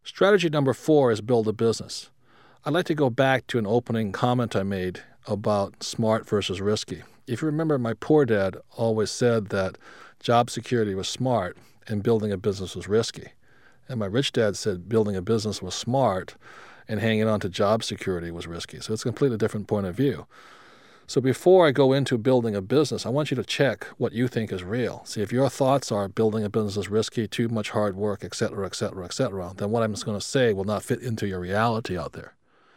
Strategy number 4 is build a business. I'd like to go back to an opening comment I made about smart versus risky. If you remember, my poor dad always said that job security was smart and building a business was risky. And my rich dad said building a business was smart and hanging on to job security was risky. So it's a completely different point of view. So before I go into building a business, I want you to check what you think is real. See, if your thoughts are building a business is risky, too much hard work, etc., etc., etc., then what I'm just going to say will not fit into your reality out there.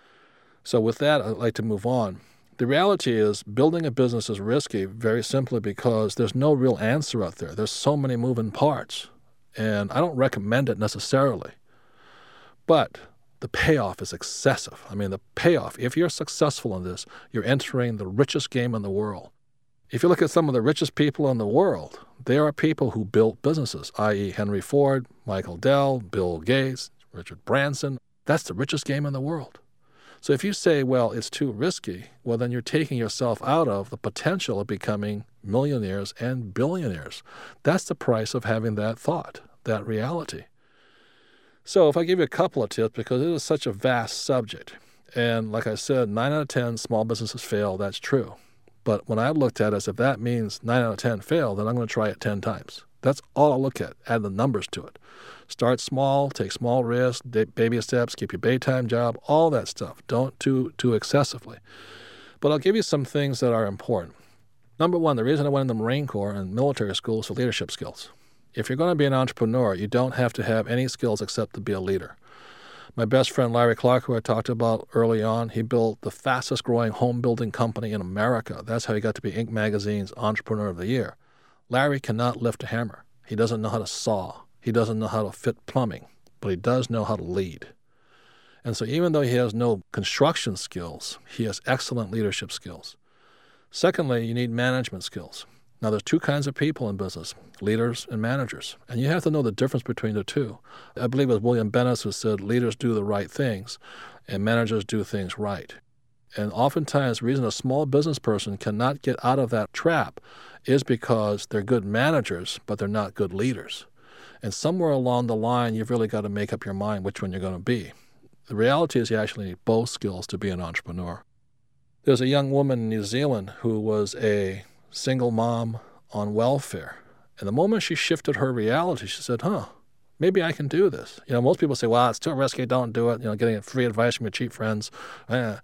So with that, I'd like to move on. The reality is building a business is risky very simply because there's no real answer out there. There's so many moving parts, and I don't recommend it necessarily. But the payoff is excessive. I mean, the payoff, if you're successful in this, you're entering the richest game in the world. If you look at some of the richest people in the world, they are people who built businesses, i.e. Henry Ford, Michael Dell, Bill Gates, Richard Branson. That's the richest game in the world. So if you say, well, it's too risky, well, then you're taking yourself out of the potential of becoming millionaires and billionaires. That's the price of having that thought, that reality. So if I give you a couple of tips, because it is such a vast subject, and like I said, 9 out of 10 small businesses fail, that's true. But when I looked at it, as if that means 9 out of 10 fail, then I'm going to try it 10 times. That's all I look at, add the numbers to it. Start small, take small risks, baby steps, keep your daytime job, all that stuff. Don't do too excessively. But I'll give you some things that are important. Number one, the reason I went in the Marine Corps and military school is for leadership skills. If you're going to be an entrepreneur, you don't have to have any skills except to be a leader. My best friend Larry Clark, who I talked about early on, he built the fastest growing home building company in America. That's how he got to be Inc. Magazine's Entrepreneur of the Year. Larry cannot lift a hammer. He doesn't know how to saw. He doesn't know how to fit plumbing, but he does know how to lead. And so even though he has no construction skills, he has excellent leadership skills. Secondly, you need management skills. Now, there's two kinds of people in business, leaders and managers, and you have to know the difference between the two. I believe it was William Bennett who said leaders do the right things and managers do things right. And oftentimes, the reason a small business person cannot get out of that trap is because they're good managers, but they're not good leaders. And somewhere along the line, you've really got to make up your mind which one you're going to be. The reality is you actually need both skills to be an entrepreneur. There's a young woman in New Zealand who was a single mom on welfare. And the moment she shifted her reality, she said, maybe I can do this. Most people say, well, it's too risky, don't do it. Getting free advice from your cheap friends. And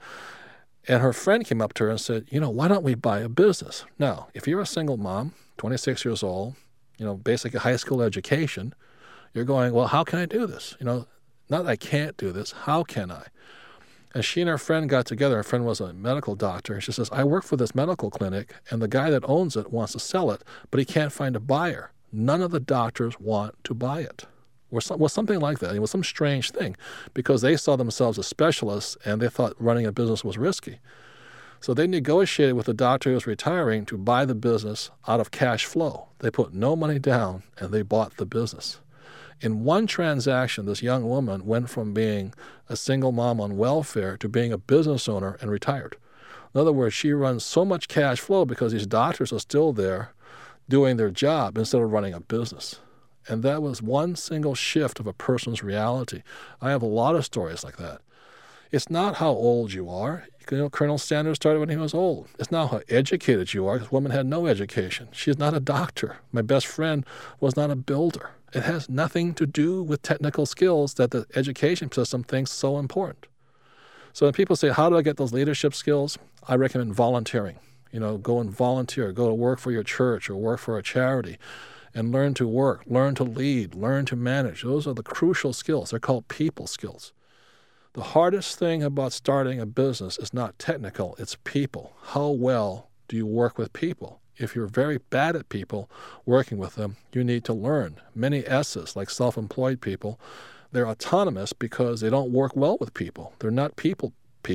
her friend came up to her and said, why don't we buy a business? Now, if you're a single mom, 26 years old, basic high school education, you're going, well, how can I do this? Not that I can't do this. How can I? And she and her friend got together. Her friend was a medical doctor. And she says, I work for this medical clinic, and the guy that owns it wants to sell it, but he can't find a buyer. None of the doctors want to buy it. Or something like that. It was some strange thing because they saw themselves as specialists, and they thought running a business was risky. So they negotiated with the doctor who was retiring to buy the business out of cash flow. They put no money down, and they bought the business. In one transaction, this young woman went from being a single mom on welfare to being a business owner and retired. In other words, she runs so much cash flow because these doctors are still there doing their job instead of running a business. And that was one single shift of a person's reality. I have a lot of stories like that. It's not how old you are. Colonel Sanders started when he was old. It's not how educated you are. This woman had no education. She's not a doctor. My best friend was not a builder. It has nothing to do with technical skills that the education system thinks so important. So when people say, how do I get those leadership skills? I recommend volunteering. Go and volunteer. Go to work for your church or work for a charity and learn to work, learn to lead, learn to manage. Those are the crucial skills. They're called people skills. The hardest thing about starting a business is not technical, it's people. How well do you work with people? If you're very bad at people, working with them, you need to learn. Many S's, like self-employed people, they're autonomous because they don't work well with people. They're not people.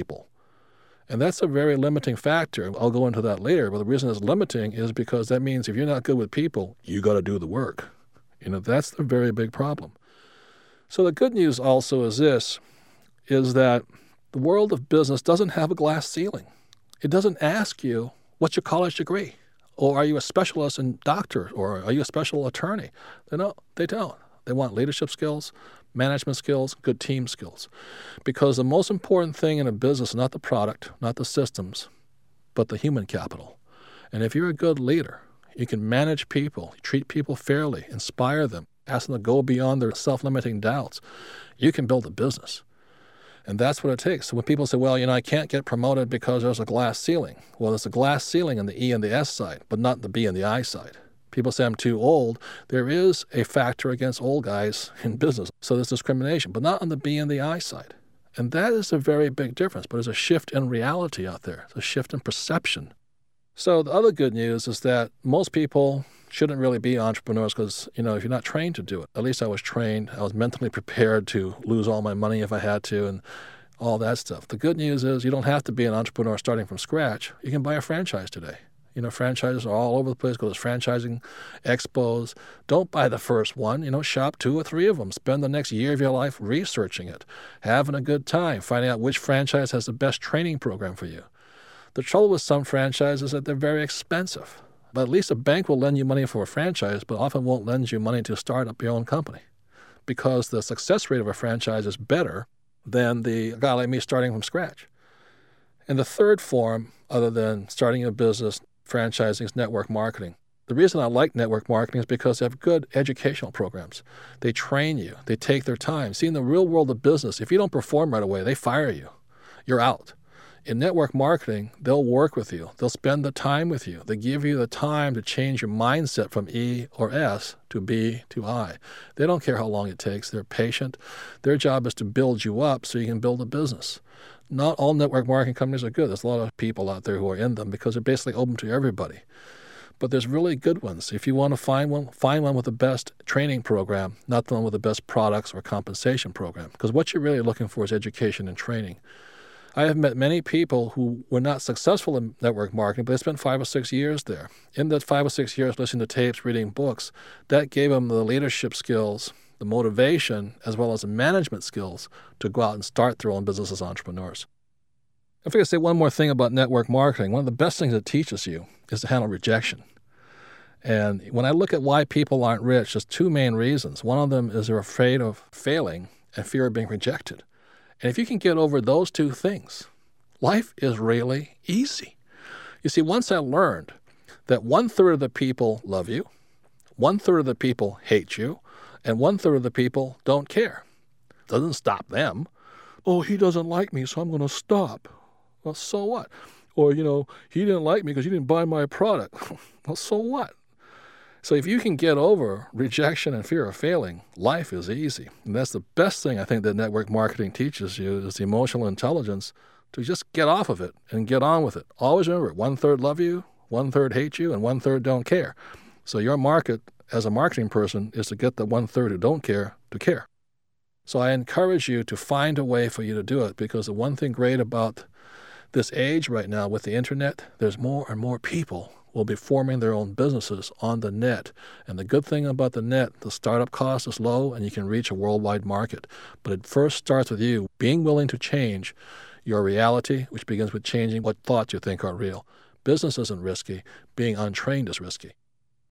And that's a very limiting factor. I'll go into that later, but the reason it's limiting is because that means if you're not good with people, you got to do the work. That's the very big problem. So the good news also is this, is that the world of business doesn't have a glass ceiling. It doesn't ask you, what's your college degree? Or are you a specialist in doctor? Or are you a special attorney? They don't. They want leadership skills, management skills, good team skills. Because the most important thing in a business is not the product, not the systems, but the human capital. And if you're a good leader, you can manage people, treat people fairly, inspire them, ask them to go beyond their self-limiting doubts, you can build a business. And that's what it takes. So when people say, well, I can't get promoted because there's a glass ceiling. Well, there's a glass ceiling on the E and the S side, but not the B and the I side. People say I'm too old. There is a factor against old guys in business. So there's discrimination, but not on the B and the I side. And that is a very big difference. But there's a shift in reality out there. It's a shift in perception. So the other good news is that most people shouldn't really be entrepreneurs because, if you're not trained to do it. At least I was trained. I was mentally prepared to lose all my money if I had to and all that stuff. The good news is you don't have to be an entrepreneur starting from scratch. You can buy a franchise today. Franchises are all over the place. Go to franchising expos. Don't buy the first one. Shop 2 or 3 of them. Spend the next year of your life researching it, having a good time, finding out which franchise has the best training program for you. The trouble with some franchises is that they're very expensive. But at least a bank will lend you money for a franchise, but often won't lend you money to start up your own company because the success rate of a franchise is better than the guy like me starting from scratch. And the third form, other than starting a business, franchising, is network marketing. The reason I like network marketing is because they have good educational programs. They train you. They take their time. See, in the real world of business, if you don't perform right away, they fire you. You're out. In network marketing, they'll work with you. They'll spend the time with you. They give you the time to change your mindset from E or S to B to I. They don't care how long it takes. They're patient. Their job is to build you up so you can build a business. Not all network marketing companies are good. There's a lot of people out there who are in them because they're basically open to everybody. But there's really good ones. If you want to find one with the best training program, not the one with the best products or compensation program. Because what you're really looking for is education and training. I have met many people who were not successful in network marketing, but they spent 5 or 6 years there. In that 5 or 6 years listening to tapes, reading books, that gave them the leadership skills, the motivation, as well as the management skills to go out and start their own business as entrepreneurs. I figure to say one more thing about network marketing. One of the best things it teaches you is to handle rejection. And when I look at why people aren't rich, there's 2 main reasons. One of them is they're afraid of failing and fear of being rejected. And if you can get over those 2 things, life is really easy. You see, once I learned that 1/3 of the people love you, 1/3 of the people hate you, and 1/3 of the people don't care. It doesn't stop them. Oh, he doesn't like me, so I'm going to stop. Well, so what? Or, he didn't like me because he didn't buy my product. Well, so what? So if you can get over rejection and fear of failing, life is easy. And that's the best thing I think that network marketing teaches you is the emotional intelligence to just get off of it and get on with it. Always remember, 1/3 love you, 1/3 hate you, and 1/3 don't care. So your market as a marketing person is to get the 1/3 who don't care to care. So I encourage you to find a way for you to do it because the one thing great about this age right now with the internet, there's more and more people will be forming their own businesses on the net. And the good thing about the net, the startup cost is low and you can reach a worldwide market. But it first starts with you being willing to change your reality, which begins with changing what thoughts you think are real. Business isn't risky. Being untrained is risky.